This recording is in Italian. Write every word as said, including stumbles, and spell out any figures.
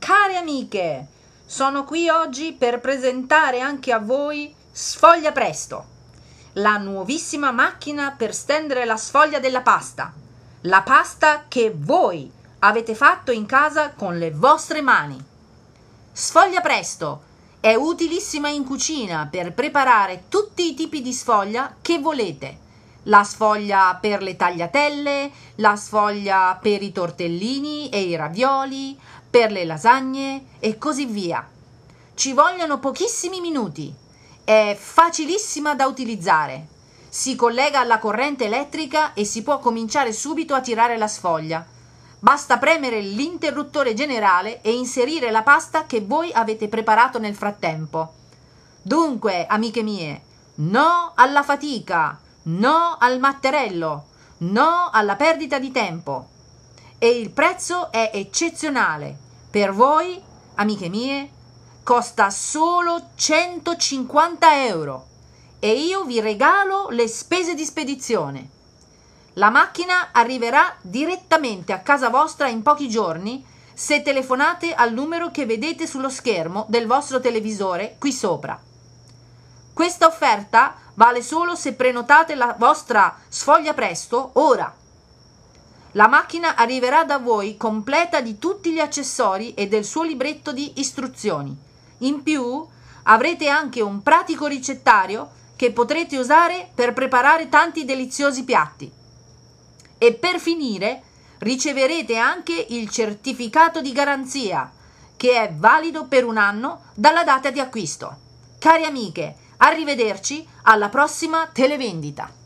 Care amiche, sono qui oggi per presentare anche a voi Sfoglia Presto, la nuovissima macchina per stendere la sfoglia della pasta, la pasta che voi avete fatto in casa con le vostre mani. Sfoglia Presto è utilissima in cucina per preparare tutti i tipi di sfoglia che volete. La sfoglia per le tagliatelle, la sfoglia per i tortellini e i ravioli, per le lasagne e così via. Ci vogliono pochissimi minuti. È facilissima da utilizzare. Si collega alla corrente elettrica e si può cominciare subito a tirare la sfoglia. Basta premere l'interruttore generale e inserire la pasta che voi avete preparato nel frattempo. Dunque, amiche mie, no alla fatica, no al matterello, no alla perdita di tempo. E il prezzo è eccezionale. Per voi, amiche mie, costa solo centocinquanta euro e io vi regalo le spese di spedizione. La macchina arriverà direttamente a casa vostra in pochi giorni se telefonate al numero che vedete sullo schermo del vostro televisore qui sopra. Questa offerta vale solo se prenotate la vostra Sfoglia Presto ora. La macchina arriverà da voi completa di tutti gli accessori e del suo libretto di istruzioni. In più avrete anche un pratico ricettario che potrete usare per preparare tanti deliziosi piatti. E per finire riceverete anche il certificato di garanzia che è valido per un anno dalla data di acquisto. Cari amiche, arrivederci alla prossima televendita.